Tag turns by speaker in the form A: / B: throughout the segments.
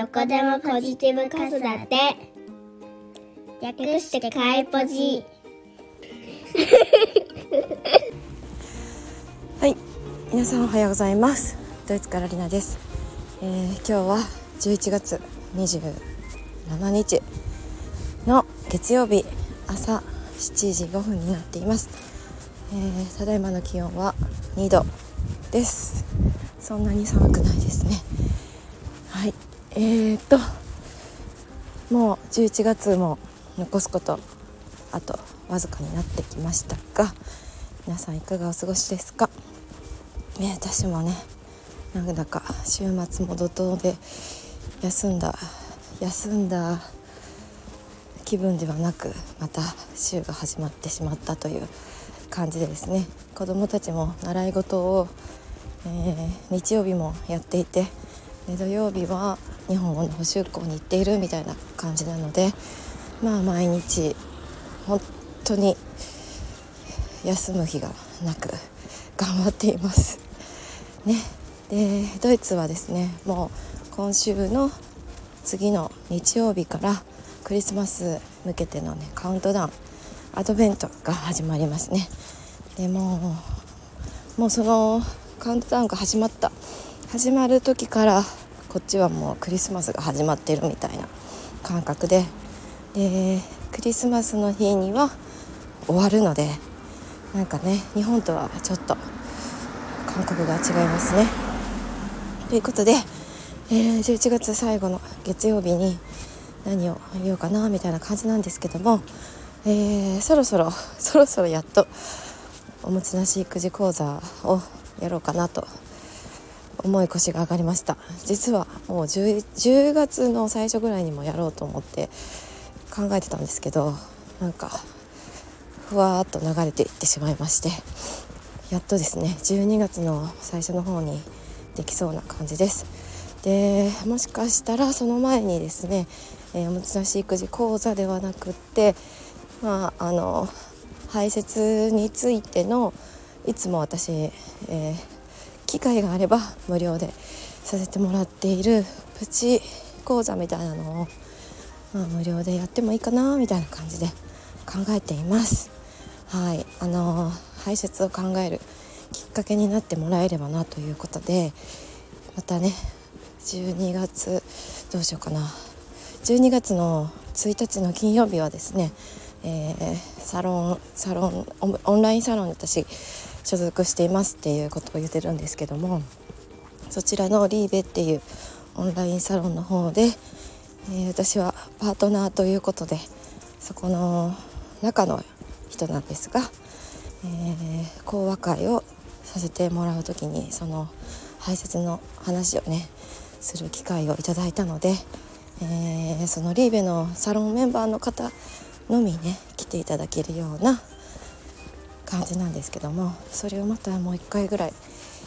A: こでもポジティブ子育て、略してかいポジ。
B: はい、皆さんおはようございます。ドイツからリナです。今日は11月27日の月曜日、朝7時5分になっています。ただいまの気温は2度です。そんなに寒くないですね。はい、もう11月も残すことあとわずかになってきましたが、皆さんいかがお過ごしですか？私もね、なんだか週末も怒涛で休んだ気分ではなく、また週が始まってしまったという感じでですね、子どもたちも習い事を、日曜日もやっていて、土曜日は日本語の補習校に行っているみたいな感じなので、毎日本当に休む日がなく頑張っていますね。で、ドイツはですね、もう今週の次の日曜日からクリスマス向けてのね、カウントダウン、アドベントが始まりますね。でもうそのカウントダウンが始まる時からこっちはもうクリスマスが始まっているみたいな感覚で、クリスマスの日には終わるので、なんかね、日本とはちょっと感覚が違いますね。ということで、11月最後の月曜日に何を言おうかなみたいな感じなんですけども、そろそろやっとおむつなし育児講座をやろうかなと思い腰が上がりました。実はもう 10月の最初ぐらいにもやろうと思って考えてたんですけど、なんかふわーっと流れていってしまいまして、やっとですね12月の最初の方にできそうな感じです。で、もしかしたらその前にですね、おむつなし育児講座ではなくって、排泄についてのいつも私、機会があれば無料でさせてもらっているプチ講座みたいなのを、無料でやってもいいかなみたいな感じで考えています。はい、排泄を考えるきっかけになってもらえればなということで、またね12月どうしようかな、12月の1日の金曜日はですね、オンラインサロンに私所属していますっていうことを言ってるんですけども、そちらのリーベっていうオンラインサロンの方で、私はパートナーということでそこの中の人なんですが、講話会をさせてもらうときにその排泄の話をねする機会をいただいたので、そのリーベのサロンメンバーの方のみね来ていただけるような感じなんですけども、それをまたもう一回ぐらい、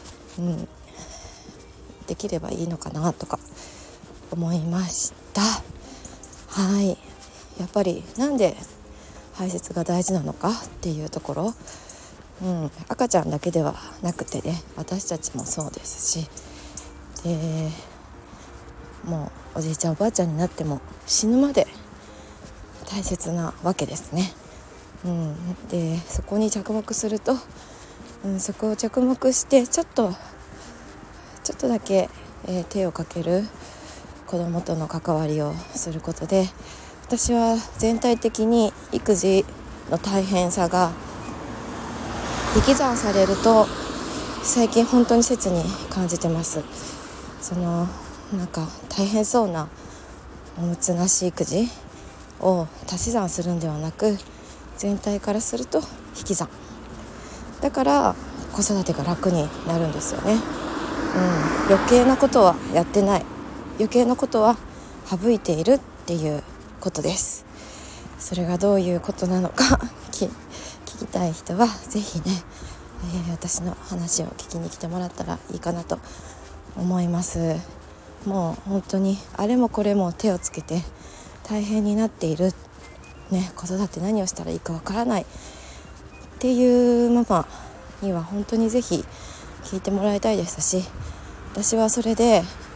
B: できればいいのかなとか思いました。はい、やっぱりなんで排泄が大事なのかっていうところ、赤ちゃんだけではなくてね、私たちもそうですし、でもうおじいちゃんおばあちゃんになっても死ぬまで大切なわけですね。でそこに着目すると、そこを着目してちょっとだけ、手をかける子供との関わりをすることで、私は全体的に育児の大変さが引き算されると最近本当に切に感じてます。なんか大変そうなおむつなし育児を足し算するんではなく、全体からすると引き算だから子育てが楽になるんですよね。余計なことはやってない、余計なことは省いているっていうことです。それがどういうことなのか聞きたい人はぜひね、私の話を聞きに来てもらったらいいかなと思います。もう本当にあれもこれも手をつけて大変になっている、子育て何をしたらいいかわからないっていうママには本当にぜひ聞いてもらいたいですし、私はそれで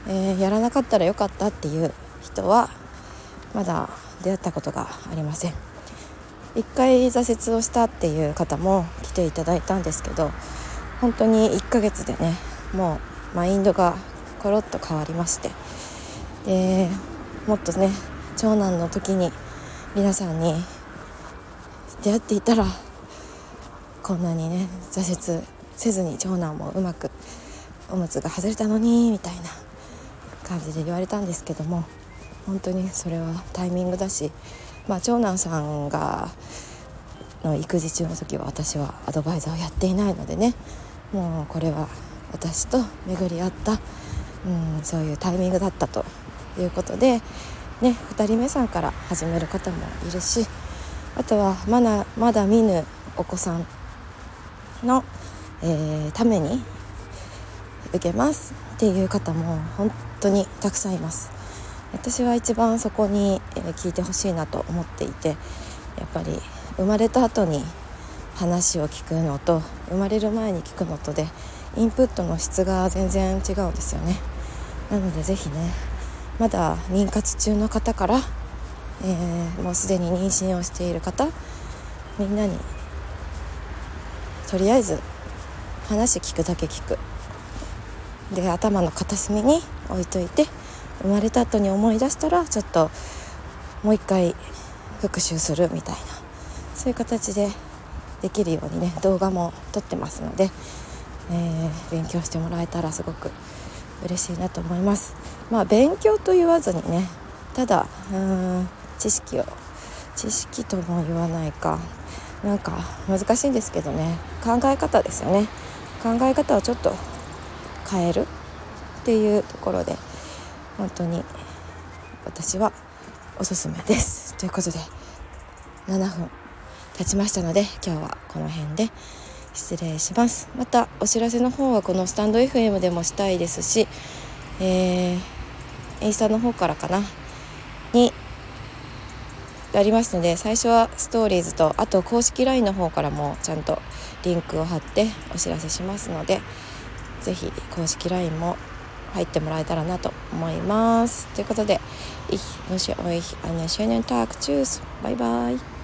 B: やらなかったらよかったっていう人はまだ出会ったことがありません。一回挫折をしたっていう方も来ていただいたんですけど、本当に1ヶ月でね、もうマインドがコロッと変わりまして、でもっとね、長男の時に皆さんに出会っていたらこんなにね挫折せずに長男もうまくおむつが外れたのにみたいな感じで言われたんですけども、本当にそれはタイミングだし、長男さんがの育児中の時は私はアドバイザーをやっていないのでね、もうこれは私と巡り合った、そういうタイミングだったということで、ね、2人目さんから始める方もいるし、あとはまだ見ぬお子さんの、ために受けますっていう方も本当にたくさんいます。私は一番そこに聞いてほしいなと思っていて、やっぱり生まれた後に話を聞くのと生まれる前に聞くのとでインプットの質が全然違うんですよね。なのでぜひね、まだ妊活中の方から、もうすでに妊娠をしている方、みんなにとりあえず話聞くだけ聞くで、頭の片隅に置いといて、生まれた後に思い出したらちょっともう一回復習するみたいな、そういう形でできるようにね、動画も撮ってますので、勉強してもらえたらすごく嬉しいなと思います。勉強と言わずにね、ただ知識とも言わないか、なんか難しいんですけどね、考え方ですよね。考え方をちょっと変えるっていうところで本当に私はおすすめです。ということで7分経ちましたので、今日はこの辺で失礼します。またお知らせの方はこのスタンド FM でもしたいですし、インスタの方からかなにやりますので、最初はストーリーズと、あと公式 LINE の方からもちゃんとリンクを貼ってお知らせしますので、ぜひ公式 LINE も入ってもらえたらなと思います。ということで、Ich wünsche euch einen schönen Tag. Tschüss. Bye bye.